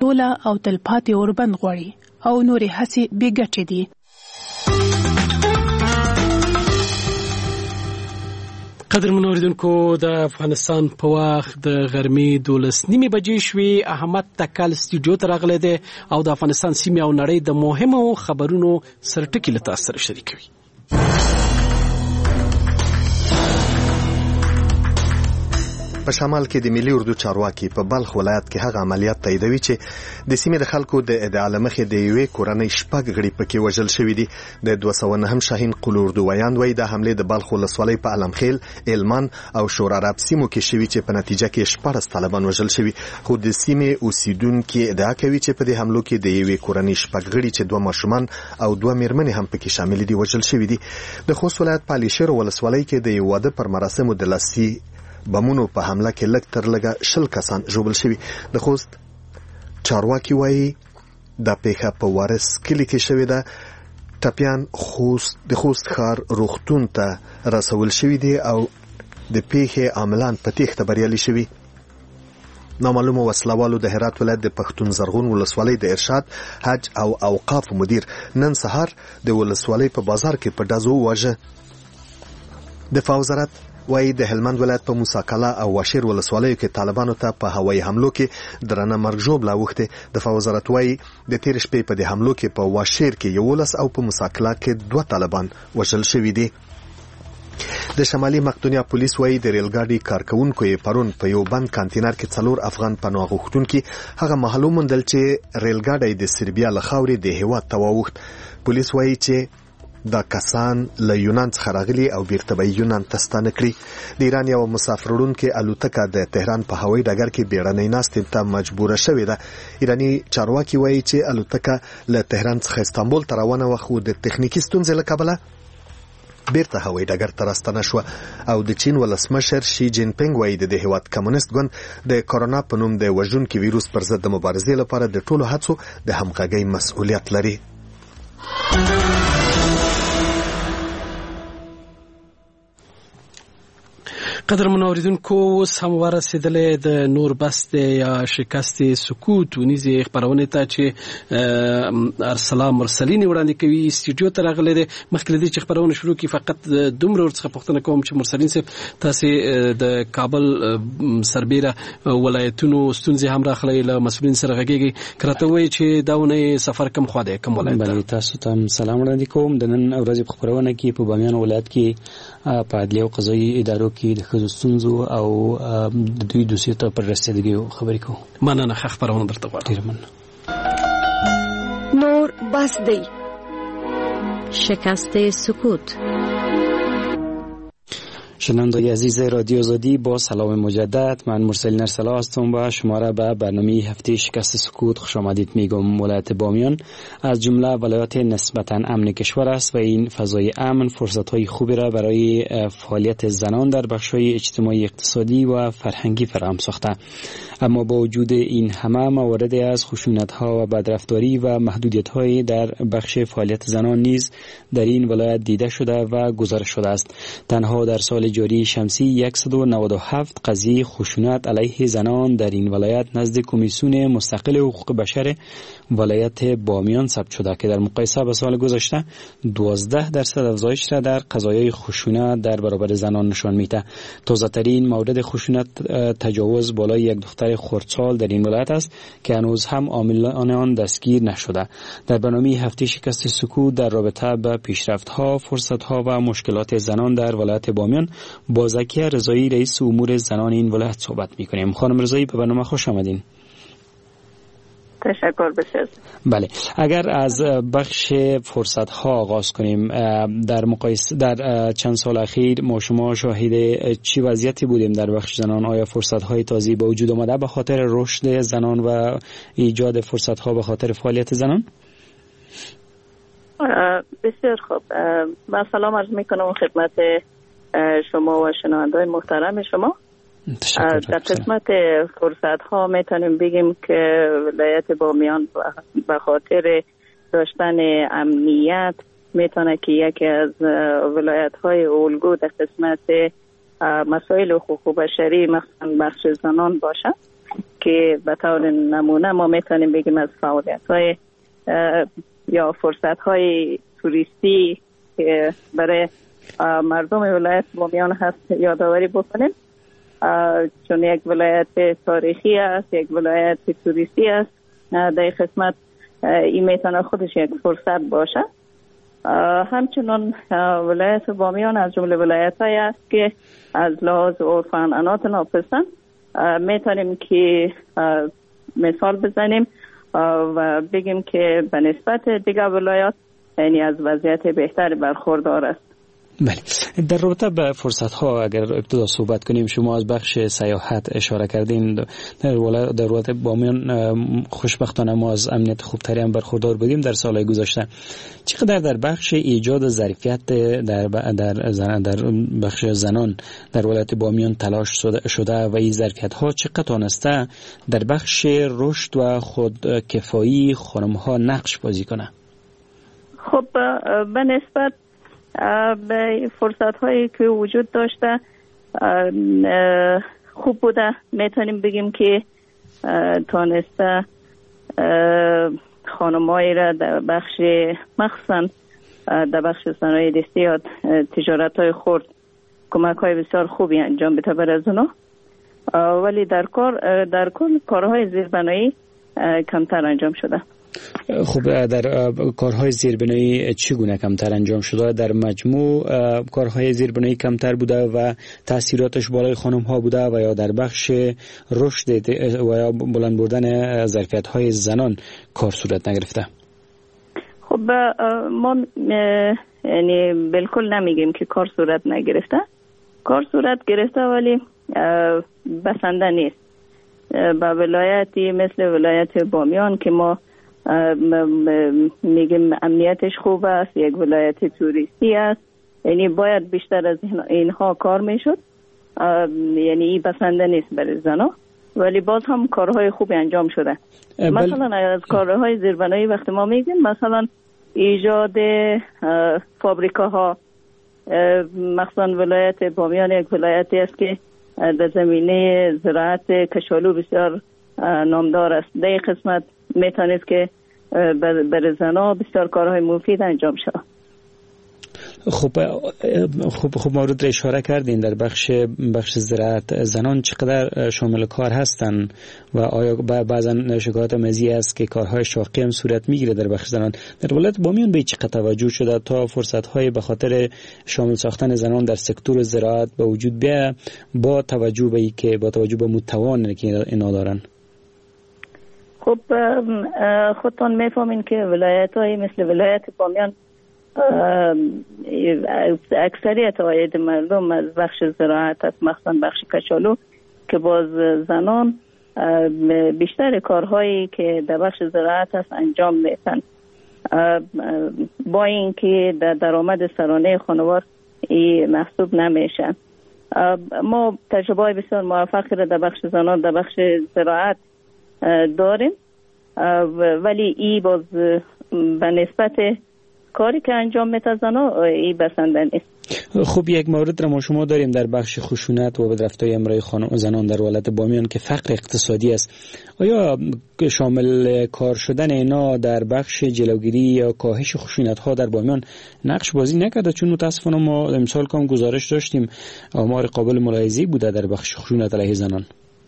سوله او تلپاتې اوربند غواړي او نورې هڅې بې ګټې دي. قدرمنو اوریدونکو، د افغانستان په وخت د غرمې 12:30 بجې شوې. احمد تکل سټوډیو ته راغلی دی او د افغانستان سیمې او نړۍ د مهمو خبرونو سرټکي له تاسو سره شریکوي. په شمال کې د ملي اردو چارواکي په بلخ ولایت کې هغه عملیات تاییدوي چې د سیمې د خلکو د ادعا لمخې د یوې کورنۍ 6 غړي پکې وژل شوي دي. د 209 شاهین قول اردو ویان وایي د حمله د بلخ ولسوالۍ په علمخیل، علمان او شوراراب سیمو کې شوي چې په نتیجه کې 14 طالبان وژل شوي. خو د سیمې اوسیدونکو ادعا کوي چې په دې حملو کې د یوې کورنۍ 6 غړي چې 2 ماشومان او 2 میرمنې هم پکې شامل دي وژل شوي دي. د خوست ولایت په علي شیر ولسوالۍ کې د یو واده پر مراسمو د لاسي بمونو په حمله کې لږ تر لږه 20 کسان ژوبل شوي. د خوست چارواکي وایي د پیښه په وارث کلی کې شوې ده. ټپیان د خوست ښار روغتون ته رسول شوي دي او د پیښې عاملان په تېښته بریالي شوي. نامعلومه وسلوالو د هرات ولایت د پښتون زرغون ولسوالۍ د ارشاد، حج او اوقاف مدیر نن سهار د ولسوالۍ په بازار کې په ډزو وواژه. دفاع وزارت وایي د هلمند ولایت په موسی کلا او واشیر ولسوالیو کې طالبانو ته په هوایي حملو کې درنه مرګ ژوبله اوښتې. دفاع وزارت وایي د تیر شپې په دې حملو کې په واشیر کې 11 او په موسی کلا کې 2 طالبان وژل شوي دي. د شمالي مقدونیا پولیس وایي د ریلګاډي کارکونکو یې پرون په یو بند کانتینر کې 4 افغان پناه غوښتونکي هغه معلوم مندل چې ریلګاډي د سربیا له خاورې د هیواد ته واوښت. پولیس وایي چې دا کسان له یونان څخه راغلي او بیرته به یونان ته ستانه کړي. د ایران یو مسافر وړونکې الوتکه د تهران په هوایي ډګر کې بیړنۍ ناستې ته مجبوره شوې ده. ایراني چارواکي وایي چې الوتکه له تهران څخه استانبول ته روانه وه، خو د تخنیکي ستونزې له کبله بیرته هوایي ډګر ته راستنه شوه. او د چین ولسمشر شي جین پینګ وایي د هیواد کمونیست ګوند د کرونا په نوم د وژونکي ویروس پر ضد د مبارزې لپاره د ټولو هڅو د همغږۍ مسؤلیت لري. قدرمنو اوریدونکو، اوس هم ورسېدلې د نور بست یا شکست سکوت ونیزې خبرونه ته چې ارسلان مرسلین وړاندې کوي. سټوډیو ته راغلی دی. مخکې دې چې خبرونه شروع کی فقط دومره ورڅخه پوښتنه کوم چې مرسلین صاحب تاسو د کابل سربېره ولایتونو ستونزې هم راخلي له مسؤلین سره غږیږي کراته وایي چې داونه سفر کم خو دی کم ولایت. بله تاسو ته سلام وړاندې کوم. د نن ورځې په خبرونه کې په بامیان ولایت کې په عدلیه او قضایي ادارو کې د ستونزو او د دوی دوسیو ته پر رسیدګي خبرې کوو. مننه. خبرونه درته غواړم. ډیر مننه. نور بس دی. شکست سکوت. شنوندگان عزیز رادیو آزادی، با سلام مجدد، من مرسل ارسلا هستم و شما را به برنامه هفته شکست سکوت خوش آمدید میگم. ولایت بامیان از جمله ولایات نسبتاً امن کشور است و این فضای امن فرصت‌های خوبی را برای فعالیت زنان در بخش‌های اجتماعی، اقتصادی و فرهنگی فراهم ساخته. اما با وجود این همه موارد از خشونت‌ها و بدرفتاری و محدودیت‌های در بخش فعالیت زنان نیز در این ولایت دیده شده و گزارش شده است. تنها در سال جاری شمسی 197 قضیه خشونت علیه زنان در این ولایت نزد کمیسیون مستقل حقوق بشر ولایت بامیان ثبت شده که در مقایسه با سال گذشته 12% افزایش را در قضایای خشونت در برابر زنان نشان میده. تازه‌ترین مورد خشونت تجاوز بالای یک دختر خردسال در این ولایت است که هنوز هم عاملان آن دستگیر نشده. در برنامه هفته شکست سکوت در رابطه با پیشرفت‌ها، فرصت‌ها و مشکلات زنان در ولایت بامیان با زکیه رضایی رئیس امور زنان این ولایت صحبت می‌کنیم. خانم رضایی به برنامه خوش آمدین. تشکر بسیار. بله، اگر از بخش فرصت ها آغاز کنیم، در مقایسه در چند سال اخیر ما شما شاهد چی وضعیتی بودیم در بخش زنان؟ آیا فرصت های تازه‌ای به وجود آمده به خاطر رشد زنان و ایجاد فرصت ها به خاطر فعالیت زنان؟ بسیار خوب. با سلام عرض میکنم خدمت شما و شنوندگان محترم شما. در قسمت فرصت ها میتونیم بگیم که ولایت بامیان به خاطر داشتن امنیت میتونه که یکی از ولایت های الگو در قسمت مسائل حقوق بشری مثلا بخش زنان باشه. که به طور نمونه ما میتونیم بگیم از فعالیت‌های یا فرصت‌های توریستی که برای مردم ولایت بامیان هست یادآوری بکنیم، چون یک ولایت تاریخی است، یک ولایت توریستی است. در خدمت این میتونه خودش یک فرصت باشه. همچنان ولایت بامیان از جمله ولایت‌هایی است که از لحاظ عرف و عنعنات ناپسند میتونیم که مثال بزنیم و بگیم که به نسبت دیگر ولایات یعنی از وضعیت بهتری برخوردار است. بله، در رابطه به فرصت ها اگر ابتدا صحبت کنیم، شما از بخش سیاحت اشاره کردین. در ولایت بامیان خوشبختانه ما از امنیت خوبتری هم برخوردار بودیم در سالهای گذشته. چقدر در بخش ایجاد ظرفیت در بخش زنان در ولایت بامیان تلاش شده و این ظرفیت ها چقدر تونسته در بخش رشد و خودکفایی خانم ها نقش بازی کنه؟ خب به نسبت به فرصت هایی که وجود داشته خوب بوده، میتونیم بگیم که تونسته خانمایی را در بخش مخصوصا در بخش صنایع دستی یا تجارت های خرد کمک های بسیار خوبی انجام بده برای از اونا، ولی در کل کارهای زیربنایی کمتر انجام شده. خب در کارهای زیربنایی چگونه کمتر انجام شده؟ در مجموع کارهای زیربنایی کمتر بوده و تاثیراتش بالای خانم ها بوده و یا در بخش رشد و یا بلند بردن ظرفیت های زنان کار صورت نگرفته؟ خب ما یعنی بالکل نمیگیم که کار صورت نگرفته، کار صورت گرفته ولی بسنده نیست. با ولایتی مثل ولایت بامیان که ما میگیم امنیتش خوب است، یک ولایت توریستی است، یعنی باید بیشتر از اینها کار میشد. یعنی این بسنده نیست برای زنها، ولی باز هم کارهای خوبی انجام شده. مثلا از کارهای زیربنایی وقتی ما میگیم مثلا ایجاد فابریکاها، مثلا ولایت بامیان یک ولایتی است که در زمینه زراعت کشالو بسیار نامدار است. در این قسمت میتونید که برای زنها بسیار کارهای مفید انجام شود. خب مورد اشاره کردین در بخش زراعت زنان چقدر شامل کار هستن و آیا بعضا شکایات مزی است که کارهای شاقی هم صورت میگیره در بخش زنان؟ در ولایت بامیان به چقدر توجه شده تا فرصت‌های به خاطر شامل ساختن زنان در سکتور زراعت به وجود بیاید با توجه به متوان که اینا دارن؟ خب خودتان میفهمین که ولایت‌های مثل ولایت بامیان اکثریت عاید مردم از بخش زراعت است، مخصوصا بخش کچالو که باز زنان بیشتر کارهایی که در بخش زراعت است انجام میدن، با اینکه در درآمد سرانه خانوار محسوب نمیشن. ما تجربه بسیار موفقی را در بخش زنان در بخش زراعت داریم، ولی ای باز به نسبت کاری که انجام میده زنان ای بسنده نیست. خب یک مورد را ما شما داریم در بخش خشونت و بدرفتاری امرای زنان در ولایت بامیان که فقر اقتصادی است. آیا شامل کار شدن اینا در بخش جلوگیری یا کاهش خشونت ها در بامیان نقش بازی نکرده؟ چون متاسفانه ما امسال کام گزارش داشتیم آمار قابل ملاحظه‌ای بوده در بخش خشونت علیه زنان.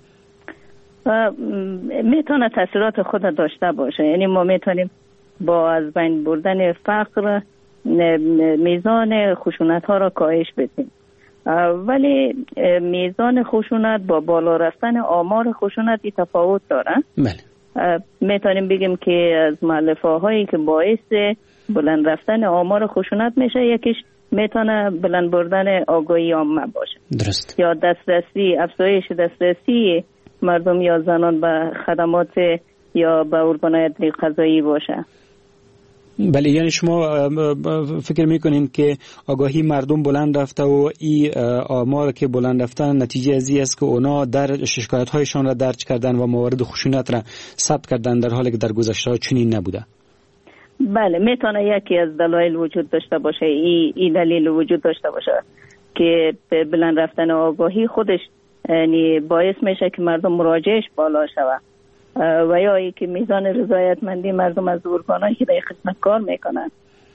میتونه تاثیرات خود داشته باشه، یعنی ما میتونیم با از بین بردن فقر میزان خشونت ها را کاهش بدیم، ولی میزان خشونت با بالا رفتن آمار خشونتی تفاوت داره. میتونیم بگیم که از مؤلفه هایی که باعث بلند رفتن آمار خشونت میشه، یکیش میتونه بلند بردن آگاهی عامه باشه. درست. یا افزایش دسترسی مردم یا زنان به خدمات یا به ارگان‌های غذایی باشه. بله، یعنی شما فکر میکنین که آگاهی مردم بلند رفته و این آمار که بلند رفتن نتیجه ازی است که اونا در شکایت هایشان را درج کردن و موارد خشونت را ثبت کردن در حالی که در گذشته ها چنین نبوده؟ بله، میتونه یکی از دلایل وجود داشته باشه، این دلیل وجود داشته باشه که بلند رفتن آگاهی خودش یعنی باعث میشه که مردم مراجعش بالا شود و یا ای که میزان رضایتمندی مردم از ارگانایی که در قسمت کار میکنن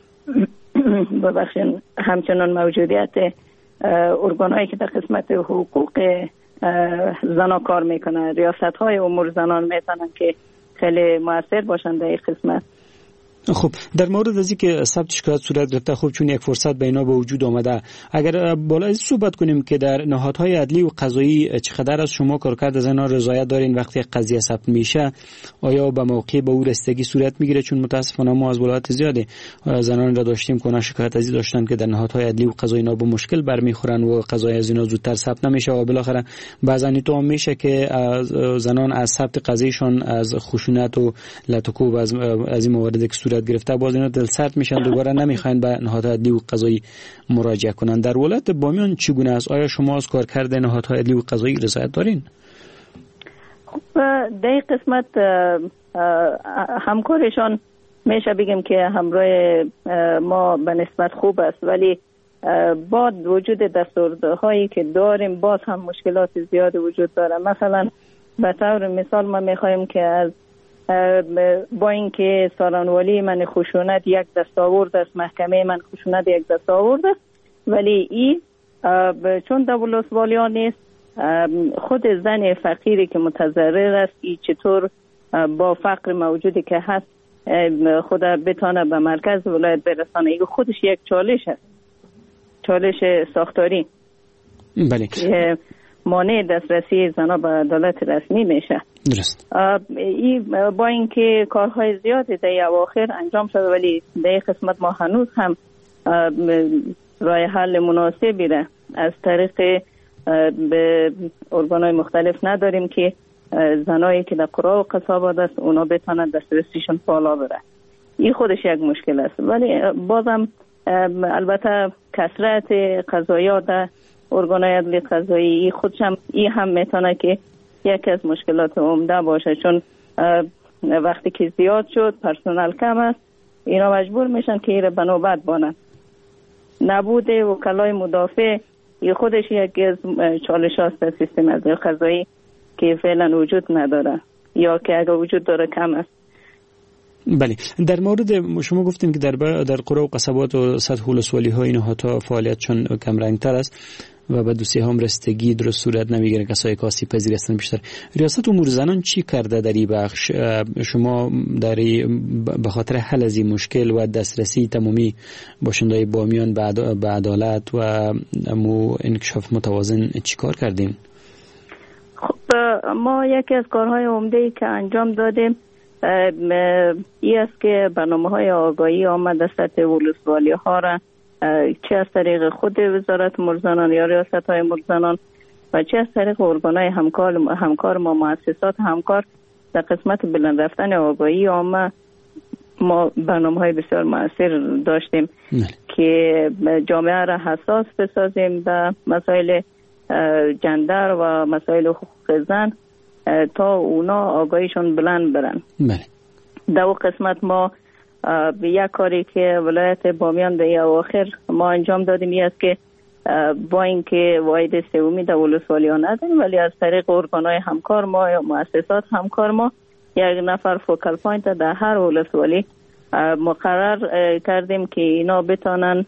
ببخشید همچنان موجودیت ارگانایی که در قسمت حقوق زنان کار میکنن، ریاست های امور زنان میتونن که خیلی موثر باشن در این قسمت. خب در مورد از اینکه ثبت شکایت صورت گرفته، خب چون یک فرصت به اینا به وجود آمده، اگر بالا از صحبت کنیم که در نهادهای عدلی و قضایی چقدر از شما کارکرد از اینا رضایت دارین وقتی قضیه ثبت میشه؟ آیا به موقع به او رسیدگی صورت میگیره؟ چون متاسفانه ما از ولایت زیاده زنان را داشتیم که شکایت ازی داشتن که در نهادهای عدلی و قضایی اینا به مشکل برمیخورن و قضایی از اینا زودتر ثبت نمیشه و بالاخره بعضا تو هم میشه که زنان از ثبت قضیهشون از خشونت و لطکوب از این موارد که گرفته باز اینا دلسرد میشن، دوباره نمیخواین به نهادهای عدلی و قضایی مراجعه کنن. در ولایت بامیان چگونه است؟ آیا شما از کارکرد نهادهای عدلی و قضایی رضایت دارین؟ خب در این قسمت همکارشان میشه بگیم که همراه ما به نسبت خوب است، ولی با وجود دستورهایی که داریم باز هم مشکلات زیاد وجود داره. مثلا به طور مثال ما میخوایم که از با اینکه سالانوالی من خشونت یک دستاورد است، محکمه من خشونت یک دستاورد است، ولی این چون دولت‌والیان نیست، خود زن فقیری که متضرر است این چطور با فقر موجودی که هست خود بتانه به مرکز ولایت برسانه، این خودش یک چالش است، چالش ساختاری. بله. مانع دسترسی زنها به عدالت رسمی میشه. درست. با اینکه کارهای زیادی در اواخر انجام شده، ولی در قسمت ما هنوز هم راه حل مناسبی را از طریق به ارگانهای مختلف نداریم که زنایی که در قرا و قصابات است اونا بتونن دسترسیشون بالا بره. این خودش یک مشکل است، ولی بازم البته کثرت قضایات در ارگانهای عدلی قضایی خودش هم هم میتونه که یکی از مشکلات عمده باشه، چون وقتی که زیاد شد پرسنل کم است، اینا مجبور میشن که ایره بنوبت بانن. نبود وکلای مدافع این خودش یکی از چالش هاست در سیستم عدلی قضایی که فعلا وجود نداره یا که اگر وجود داره کم است. بله. در مورد شما گفتیم که در قرا و قصبات و سطح ولسوالی ها اینها تا فعالیت چون کم رنگ تر است و به دوسیه هم رستگی درست صورت نمیگیره، کسایی که آسیب پذیر هستن بیشتر. ریاست امور زنان چی کرده در این بخش؟ شما در به خاطر حل از این مشکل و دسترسی تمامی باشنده‌های بامیان به عدالت و انکشاف متوازن چی کار کردیم؟ خب ما یکی از کارهای عمده‌ای که انجام دادیم این است که برنامه‌های آگاهی آمد از سطح ولسوالی ها را چه از طریق خود وزارت امور زنان یا ریاست‌های امور زنان و چه از طریق ارگان‌های همکار ما، مؤسسات همکار در قسمت بلند رفتن آگاهی عامه ما برنامه‌های بسیار مؤثر داشتیم که جامعه را حساس بسازیم به مسائل جندر و مسائل حقوق زن تا اونا آگاهیشون بلند برن. در اون قسمت ما یک کاری که ولایت بامیان در اواخر ما انجام دادیم این است که با اینکه واحد سومی در ولسوالی ها نداریم، ولی از طریق ارگان‌های همکار ما یا مؤسسات همکار ما یک نفر فوکال پوینت در هر ولسوالی مقرر کردیم که اینا بتانن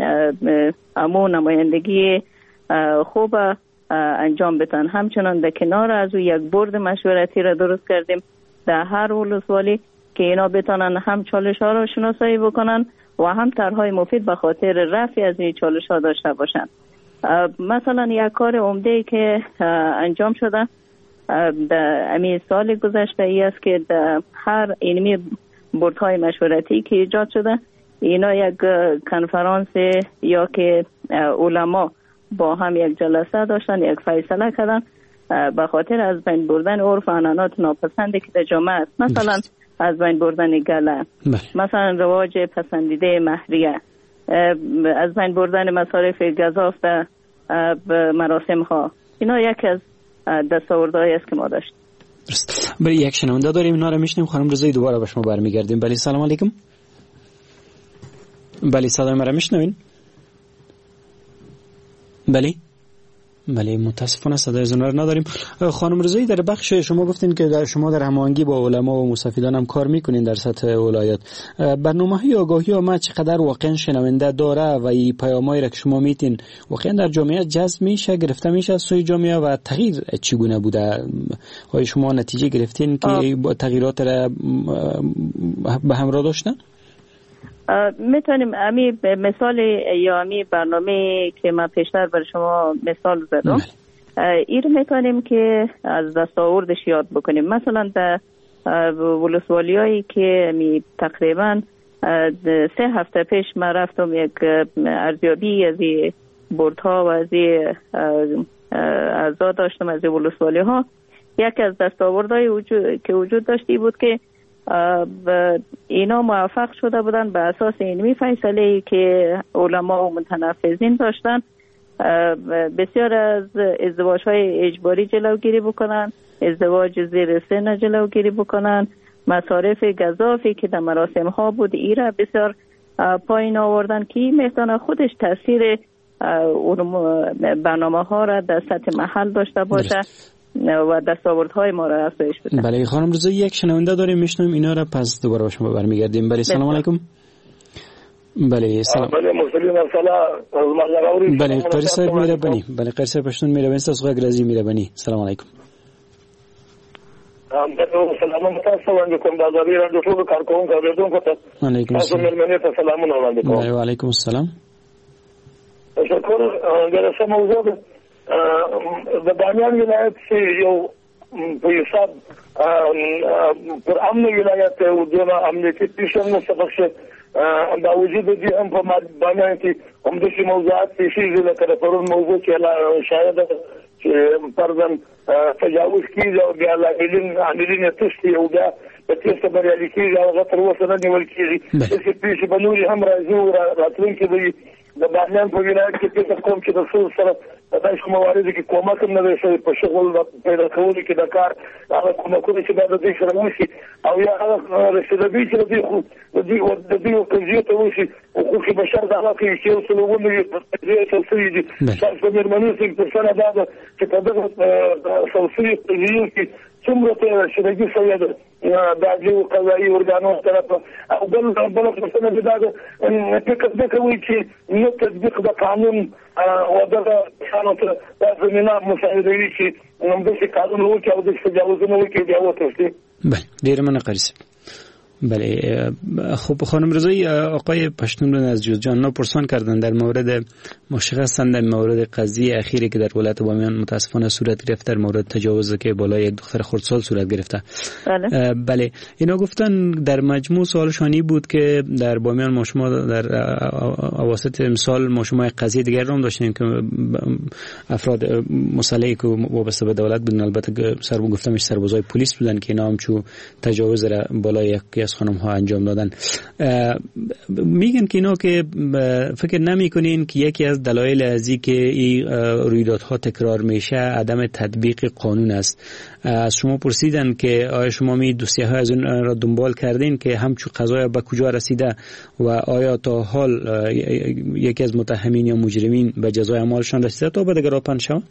امو نمایندگی خوب انجام بدن. همچنان در کنار از او یک بورد مشورتی را درست کردیم در هر ولسوالی که اینا بتانن هم چالش ها را شناسایی بکنن و هم طرحهای مفید به خاطر رفع از این چالش ها داشته باشن. مثلا یک کار عمده که انجام شده در امی سال گذشته ای است که در هر اینمی بورد های مشورتی که ایجاد شده اینا یک کنفرانس یا که علما با هم یک جلسه داشتن، یک فیصله کردن به خاطر از بین بردن عرف و عنعنات ناپسندی که در جامعه است. مثلا از بین بردن گله، مثلا رواج پسندیده مهریه، از بین بردن مصارف گزاف در مراسم ها، اینا یکی از دستاوردهایی است که ما داشتیم. برای یک شنونده داریم، اینا رو میشنیم. خانم رضایی دوباره به شما برمیگردیم. بله سلام علیکم. بله صدای ما رو میشنوین؟ بله بله متاسفانه صدای زنار نداریم. خانم رضایی، در بخش شما گفتین که شما در هماهنگی با علما و مستفیدان هم کار میکنین در سطح ولایت. برنامه‌های آگاهی عامه چقدر واقعا شنونده داره و این پیامایی را که شما میتین واقعا در جامعه جذب میشه، گرفته میشه از سوی جامعه و تغییر چگونه بوده؟ آیا شما نتیجه گرفتین که تغییرات را به همراه داشتن؟ میتونیم امی مثال یا امی برنامه که من پیشتر بر شما مثال زدم این میتونیم که از دستاوردش یاد بکنیم. مثلا در ولسوالی هایی که تقریبا 3 هفته پیش من رفتم یک ارزیابی از بردها و از اعضا داشتم از ولسوالی ها. یکی از دستاوردهای که وجود داشتی بود که اینا موفق شده بودن به اساس علمی فیصله که علما و متنفذین داشتن بسیار از ازدواج‌های اجباری جلوگیری بکنن، ازدواج زیر سن جلوگیری بکنن، مصارف گزافی که در مراسم ها بود ایرا بسیار پایین آوردن که میتونه خودش تاثیر برنامه ها را در سطح محل داشته باشه و دستاوردهای ما را افزایش بده. بله خانم رضایی، یک شنونده داریم میشنویم اینا را، پس دوباره با شما برمیگردیم. بله سلام علیکم. بله سلام. بله مسلمان سلام. بله قاری صاحب میربانی. بله قاری صاحب پشتون میربانی تاسو غږ میربانی. سلام علیکم. سلام تاسو کوم دا غوړي راځو ټول کارکون کوم ته. علیکم السلام. تاسو ملمنه ته سلامونه وړاندې کوم. و علیکم السلام. شکر درسه موضوع د بامیان ولایت چې یو په حساب پر امن ولایت او د امنیتي پیشن مستقشه دا وجود دي هم په بامیان کې هم د شي موضوعات چې لکه پرون موضوع چې شاید چې پردن تجاوز کیږي او بیا عاملین تشتي او بیا په تاسو باندې کیږي او غتر وسنه نیول کیږي چې پیښه بنوري هم راځي راتلونکي دی د بامیان په ولایت کې چې کوم چې د څو سره د کوم موارد کې کومه کوم نه شي په شغل پیدا کولو کې د کار هغه کومه چې د دې سره وشي او یا هغه رسیدګي چې د دې وکړي ته وشي او خو بشر د هغه کې چې څلورونه یې څلوري دي تاسو مېرمنې چې څنګه دا چې په دغه څلوري کې څومره رسیدګي شوی ده د عدلي قضایي ارګانونو طرفه او بل څه دا فکر کوي چې نو تطبیق د قانون او دغه قانون ته زمينه مساعدوي چې موږ د قانون وکړو او د تجاوزونو وکړو بیا وته. بله ډیر مننه قاری صاحب. بله خب خانم رضایی، آقای پشتون رو از جان پرسان کردن در مورد مشخصا در مورد قضیه اخیری که در ولایت بامیان متاسفانه صورت گرفت، در مورد تجاوزی که بالای یک دختر خردسال صورت گرفته. بله اینا گفتن در مجموع سوالشانی بود که در بامیان ما شما در اواسط امسال ما شما قضیه دیگر رو هم داشتیم که افراد مسلحی که وابسته به دولت بودن، البته گفتمش سربازای پلیس بودن که اینا هم چو تجاوز را بالای یک از خانم ها انجام دادن. میگن که اینا که فکر نمی کنین که یکی از دلایل ازی که این رویدادها تکرار میشه عدم تطبیق قانون است. از شما پرسیدن که آیا شما می دوسیه های از اون را دنبال کردین که همچون قضایا به کجا رسیده و آیا تا حال یکی از متهمین یا مجرمین به جزای اعمالشان رسیده تا به دیگر را پنج شود؟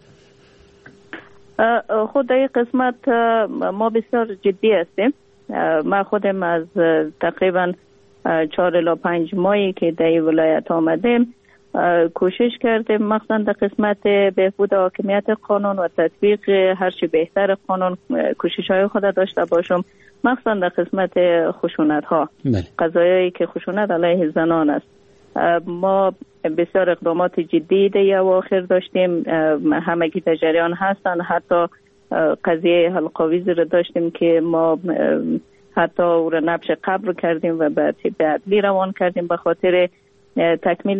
خود این قسمت ما بسیار جدی هستیم. ما خودم از تقریبا 4 الی 5 ماهی که در این ولایت آمدیم کوشش کردیم مخصوصا در قسمت بهبود حاکمیت قانون و تطبیق هرچی بهتر قانون کوشش های خود داشته باشم، مخصوصا در قسمت خشونت ها، قضایایی که خشونت علیه زنان است. ما بسیار اقدامات جدی در اواخر داشتیم، همگی در جریان هستن. حتی قضیه حلقاویز رو داشتیم که ما حتی او رو نبش قبر کردیم و به عدلی روان کردیم به خاطر تکمیل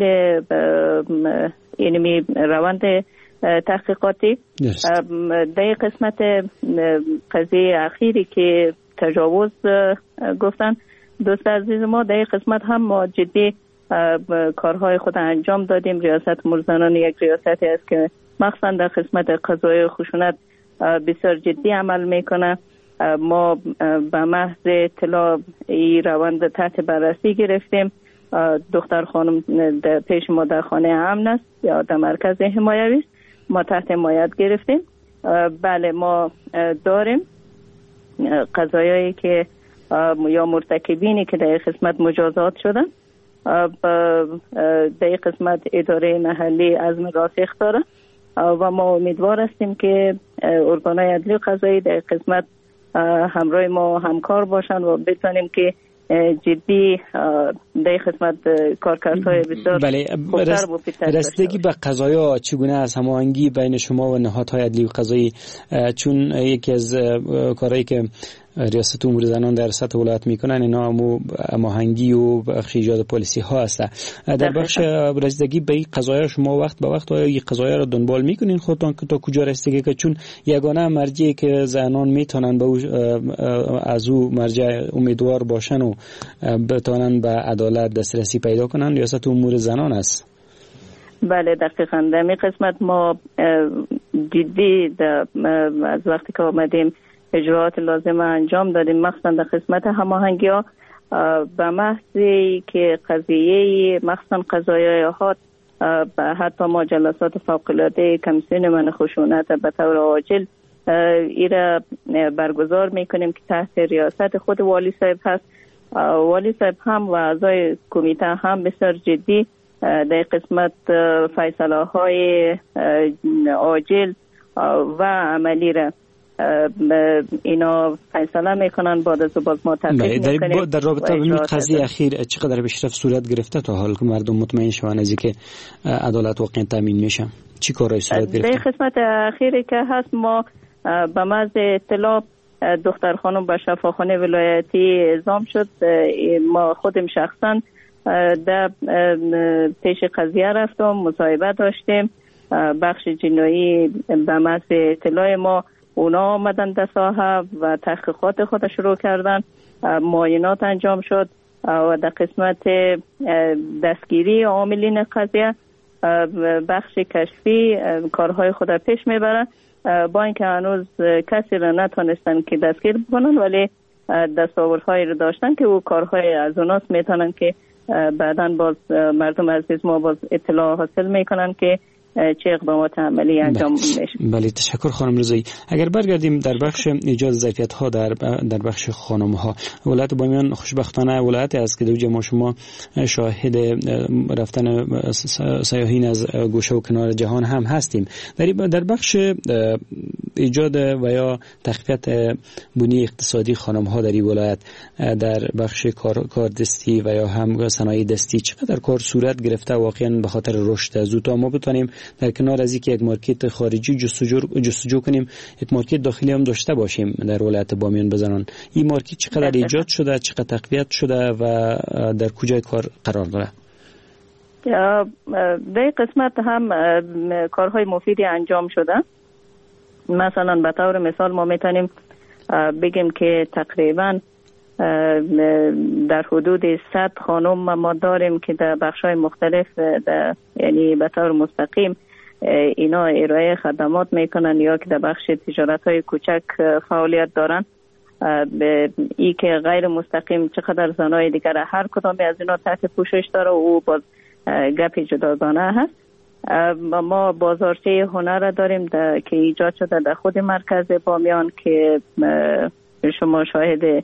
اینمی روند تحقیقاتی. در قسمت قضیه اخیری که تجاوز گفتن دوست عزیز ما، در قسمت هم ما جدی کارهای خود انجام دادیم. ریاست مرزنان یک ریاستی است که مخصوصا در قسمت قضای خشونت بسیار جدی عمل میکنه. ما به محض اطلاع این روند تحت بررسی گرفتیم. دختر خانم پیش ما در خانه امن است یا در مرکز حمایوی است ما تحت حمایت گرفتیم. بله ما داریم قضایایی که یا مرتکبینی که در قسمت مجازات شدن در قسمت اداره محلی عزم راسخ داره و ما امیدوار هستیم که ارگان‌های عدلی و قضایی در قسمت همراه ما همکار باشن و بتونیم که جدی در خدمت کارکردهای بسیار رسیدگی به قضایا چگونه است؟ هماهنگی بین شما و نهادهای عدلی و قضایی، چون یکی از کارهایی که ریاست امور زنان در سطح ولایت میکنن اینا هماهنگی و بخش ایجاد پالیسی ها هست. در بخش رسیدگی به این قضایا شما وقت به وقت این قضایا را دنبال میکنین خودتان که تا کجا رسیدگی، که چون یگانه مرجعی که زنان میتونن به از او مرجع امیدوار باشن و بتونن به عدالت دسترسی پیدا کنن ریاست امور زنان است. بله دقیقاً در این قسمت ما جدی از وقتی که آمدیم اجراعات لازم انجام دادیم، مخصوصا در قسمت هماهنگی ها به محضی که قضیه مخصوصا قضایای احاد حتی ما جلسات فوق‌العاده کمیسیون منع خشونت به طور عاجل ایره برگزار میکنیم که تحت ریاست خود والی صاحب هست. والی صاحب هم و اعضای کمیته هم بسیار جدی در قسمت فیصله های عاجل و عملی را اینا فیصله میکنن بعد از باز ما تحقیق میکنیم. در رابطه با این قضیه اخیر چقدر پیشرفت صورت گرفته تا حال که مردم مطمئن شوند از اینکه عدالت واقعا تامین میشه؟ چی کارهای صورت گرفته؟ در قسمت اخیری که هست ما به محض اطلاع دختر خانم به شفاخانه ولایتی اعزام شد، ما خودم شخصا در پیش قضیه رفتم، مصاحبه داشتیم. بخش جنایی به محض اطلاع ما اونا آمدن در ساحه و تحقیقات خود شروع کردن، معاینات انجام شد و در قسمت دستگیری عاملین قضیه بخش کشفی کارهای خود پیش میبرن، با اینکه هنوز کسی را نتونستن که دستگیر بکنن ولی دستاوردهایی رو داشتن که او کارهای از اوناست میتونن که بعداً باز مردم عزیز ما باز اطلاع حاصل میکنن که چه اقدامات عملی انجام میشه. بله تشکر خانم رضایی. اگر برگردیم در بخش ایجاد ظرفیت ها در بخش خانم ها، ولایت بامیان خوشبختانه ولایتی است که دوجه ما شما شاهد رفتن سیاحین از گوشه و کنار جهان هم هستیم. در بخش ایجاد و یا تقویت بنیه اقتصادی خانم ها در این ولایت در بخش کار دستی و یا هم صنایع دستی چقدر کار صورت گرفته واقعا به خاطر رشد از تا ما بتونیم در کنار از اینکه یک مارکت خارجی جستجو کنیم یک مارکت داخلی هم داشته باشیم در ولایت بامیان بزنان. این مارکت چقدر ایجاد شده، چقدر تقویت شده و در کجای کار قرار داره؟ در قسمت هم کارهای مفیدی انجام شده. مثلا به طور مثال ما میتونیم بگیم که تقریبا در حدود 100 خانم ما داریم که در بخش‌های مختلف یعنی به طور مستقیم اینا ارائه خدمات میکنن یا که در بخش تجارت‌های کوچک فعالیت دارن. ای که غیر مستقیم چقدر زنای دیگر هر کدام از اینا تحت پوشش داره و باز گپ جداگانه هست. ما بازارچه هنر داریم که ایجاد شده در خود مرکز بامیان که شما شاهد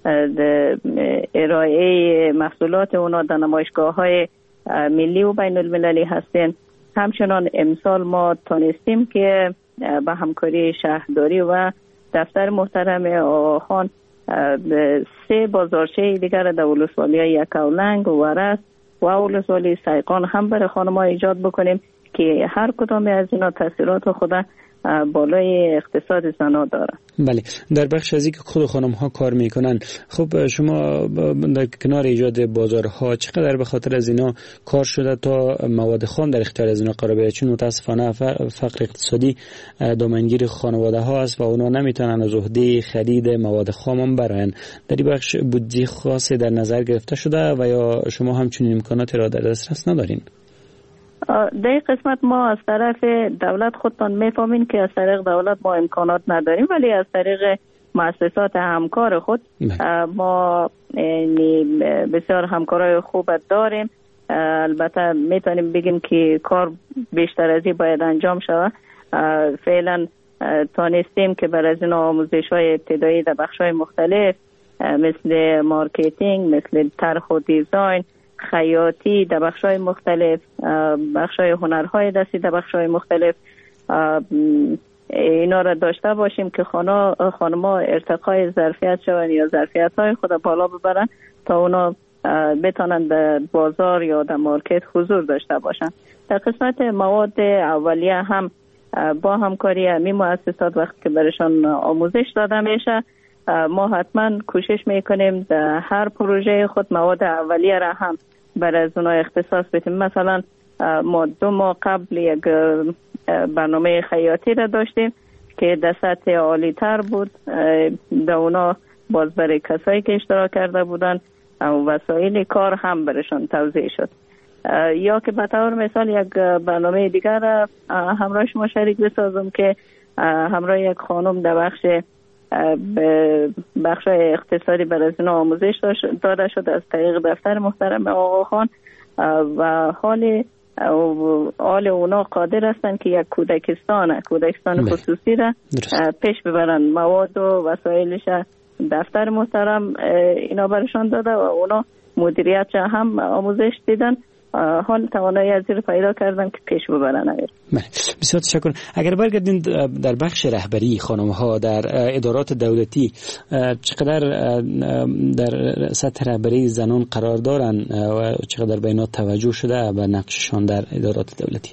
ارائه محصولات اونا در نمایشگاه‌های ملی و بین المللی هستین. همچنان امسال ما تونستیم که با همکاری شهرداری و دفتر محترم آخان 3 بازارچه دیگر در ولسوالی یکاولنگ و ورس و ولسوالی سایقان هم برای خانم‌ها ایجاد بکنیم که هر کدام از اینا تاثیرات خود بالای اقتصاد زن‌ها داره. بله در بخش از اینکه خود خانم ها کار میکنن، خب شما در کنار ایجاد بازارها چقدر به خاطر از اینا کار شده تا مواد خام در اختیار از اینا قرار بگیره؟ چون متاسفانه فقر اقتصادی دامنگیر خانواده ها است و اونا نمیتونن از عهده خرید مواد خام هم برن. در این بخش بودجه خاصی در نظر گرفته شده و یا شما همچنین امکاناتی را در دسترس ندارین؟ در قسمت ما از طرف دولت خودتان میفهمین که از طریق دولت ما امکانات نداریم، ولی از طریق مؤسسات همکار خود ما بسیار همکارای خوب داریم البته میتونیم بگیم که کار بیشتر از این باید انجام شود. فعلا تانستیم که بر از این آموزش‌های ابتدایی در بخش‌های مختلف مثل مارکتینگ، مثل طرح و دیزاین، خیاطی در بخش‌های مختلف، بخش‌های هنرهای دستی در بخش‌های مختلف اینا را داشته باشیم که خانم‌ها ارتقای ظرفیت شوند یا ظرفیت‌های خود بالا ببرن تا اونا بتونن در بازار یا در مارکت حضور داشته باشن. در قسمت مواد اولیه هم با همکاری همین مؤسسات وقتی که برشان آموزش داده میشه ما حتما کوشش میکنیم در هر پروژه خود مواد اولیه را هم برای از اونها اختصاص بدیم. مثلا ما 2 ماه قبل یک برنامه خیاطی را داشتیم که در سطح عالی تر بود. در اونا باز برای کسایی که اشتراک کرده بودن وسایل کار هم برشان توزیع شد. یا که به طور مثال یک برنامه دیگر همراه شما شریک بسازم که همراه یک خانم در بخش اقتصادی بر از این آموزش داده شد از طریق دفتر محترم آقا خان و حال اونا قادر هستند که یک کودکستان خصوصی را پیش ببرن. مواد و وسایلش دفتر محترم اینا برشان داده و اونا مدیریت هم آموزش دیدن، حال توانایی از این پیدا کردن که پیش ببرن. بسیار تشکر. اگر برگردین در بخش رهبری خانم ها در ادارات دولتی چقدر در سطح رهبری زنان قرار دارن و چقدر به اینا توجه شده به نقششان در ادارات دولتی؟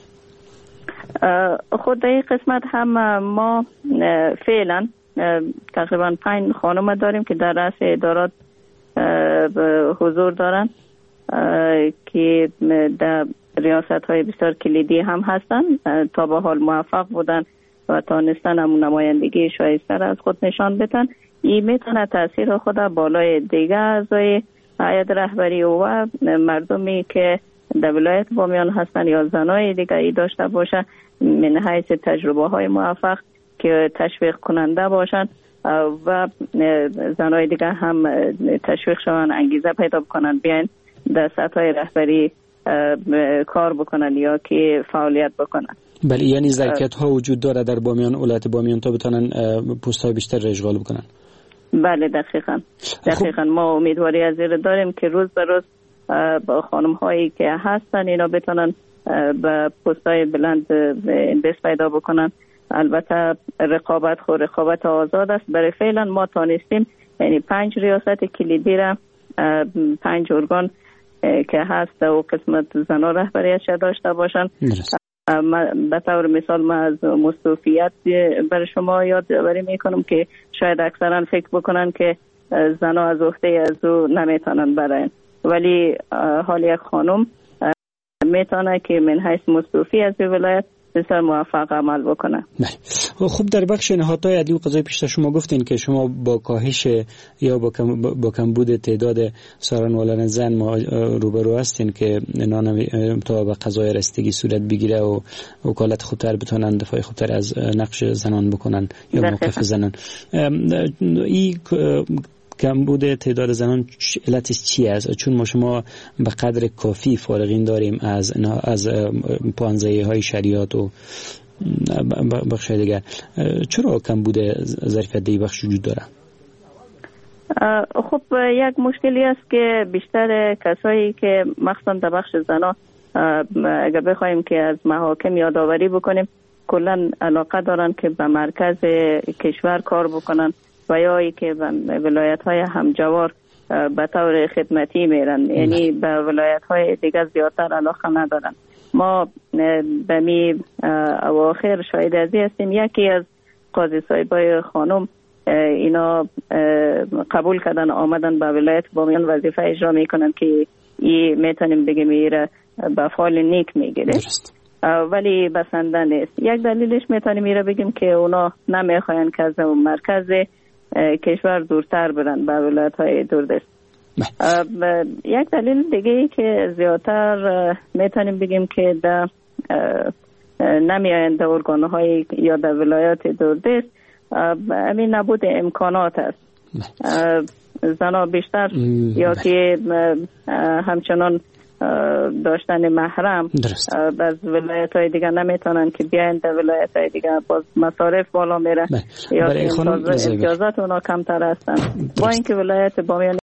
خود در این قسمت هم ما فعلا تقریبا 5 خانم داریم که در رأس ادارات حضور دارن که در ریاست های بسیار کلیدی هم هستن. تا به حال موفق بودن و تانستن هم نمایندگی شایسته از خود نشان بدن. این میتونه تاثیر خود بالای دیگه اعضای هیئت رهبری و مردمی که در ولایت بامیان هستن یا زنای دیگری داشته باشه من حیث تجربه های موفق که تشویق کننده باشن و زنای دیگه هم تشویق شوند، انگیزه پیدا بکنن بیاین در سطح رهبری کار بکنن یا که فعالیت بکنن. بله، یعنی ظرفیت ها وجود داره در بامیان، ولایت بامیان تا بتونن پست های بیشتر را اشغال بکنن. بله دقیقاً. ما امیدواری از این داریم که روز به روز با خانم هایی که هستن اینا بتونن به پست های بلند دست پیدا بکنن. البته رقابت آزاد است. برای فعلا ما تانستیم یعنی 5 ریاست کلیدی را 5 ارگان که هست و قسمت زنان رهبریت داشته باشن. به طور مثال ما از مستوفیت برای شما یادآوری میکنم که شاید اکثرا فکر بکنن که زنان از عهده از او نمیتونن برن، ولی حال یک خانم میتونه که من حیث مستوفی از ولایت بسیار موفق عمل بکنه. خب در بخش نهادهای عدلی و قضایی پیشتر شما گفتین که شما با کاهش یا با کمبود تعداد سارنوالان زن روبرو هستین که تا به قضای رسیدگی صورت بگیره و وکالت خوبتر بتونن دفاع خوبتر از نقش زنان بکنن یا موقف زنان. این کمبود تعداد زنان علتش چی است؟ چون شما به قدر کافی فارغین داریم از پانزه‌های شریعت و بخش دیگر. چرا کمبود ظرفیت دی بخش وجود داره؟ خب یک مشکلی است که بیشتر کسایی که مخصوصا در بخش زنا اگر بخوایم که از محاکم یادآوری بکنیم کلا علاقه دارن که به مرکز کشور کار بکنن و یا ای که ولایت‌های همجوار به طور خدمتی میرن، یعنی به ولایت‌های دیگه زیادتر علاقه ندارن. ما به می اواخر شاهد ازی هستیم یکی از قاضی صاحبای خانم اینا قبول کردن آمدن به ولایت بامیان وظیفه اجرا میکنن که این میتونیم بگیم ایره به فال نیک میگیره ولی بسنده نیست. یک دلیلش میتونیم ایره بگیم که اونا نمیخواین که از مرکز کشور دورتر برن به ولایت‌های دوردست. یک دلیل دیگه ای که زیادتر میتونیم بگیم که در نمیآیند ارگان‌های یا در ولایات دوردست همین نبود امکانات است. زنها بیشتر یا که همچنان داشتن محرم از ولایت های دیگه نمیتونن که بیاین در ولایت های دیگه، باز مصارف بالا میره یا امتیازات اونا کمتر هستن. با اینکه ولایت بامیان